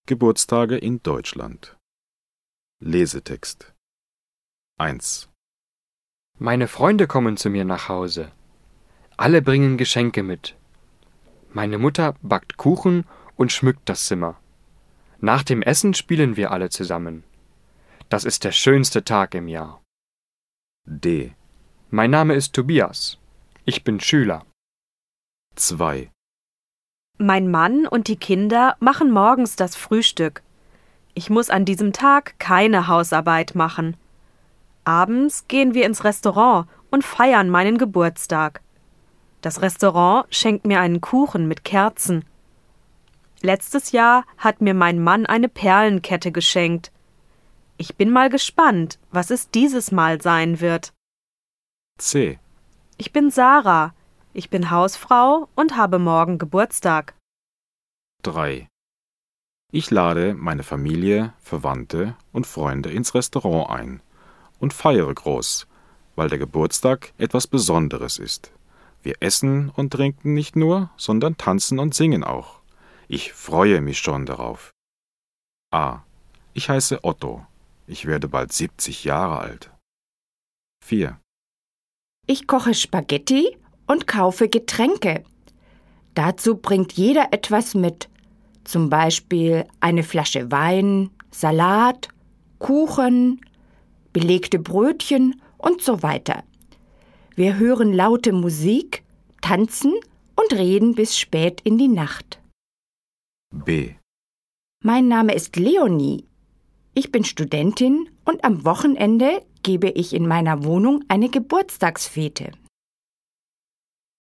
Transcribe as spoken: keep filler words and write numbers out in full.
Geburtstage in Deutschland. Lesetext eins. Meine Freunde kommen zu mir nach Hause. Alle bringen Geschenke mit. Meine Mutter backt Kuchen und schmückt das Zimmer. Nach dem Essen spielen wir alle zusammen. Das ist der schönste Tag im Jahr. D. Mein Name ist Tobias. Ich bin Schüler. zwei. Mein Mann und die Kinder machen morgens das Frühstück. Ich muss an diesem Tag keine Hausarbeit machen. Abends gehen wir ins Restaurant und feiern meinen Geburtstag. Das Restaurant schenkt mir einen Kuchen mit Kerzen. Letztes Jahr hat mir mein Mann eine Perlenkette geschenkt. Ich bin mal gespannt, was es dieses Mal sein wird. C. Ich bin Sarah. Ich bin Hausfrau und habe morgen Geburtstag. drei. Ich lade meine Familie, Verwandte und Freunde ins Restaurant ein und feiere groß, weil der Geburtstag etwas Besonderes ist. Wir essen und trinken nicht nur, sondern tanzen und singen auch. Ich freue mich schon darauf. A. Ich heiße Otto. Ich werde bald siebzig Jahre alt. vier. Ich koche Spaghetti und kaufe Getränke. Dazu bringt jeder etwas mit. Zum Beispiel eine Flasche Wein, Salat, Kuchen, belegte Brötchen und so weiter. Wir hören laute Musik, tanzen und reden bis spät in die Nacht. B. Mein Name ist Leonie. Ich bin Studentin und am Wochenende gebe ich in meiner Wohnung eine Geburtstagsfete.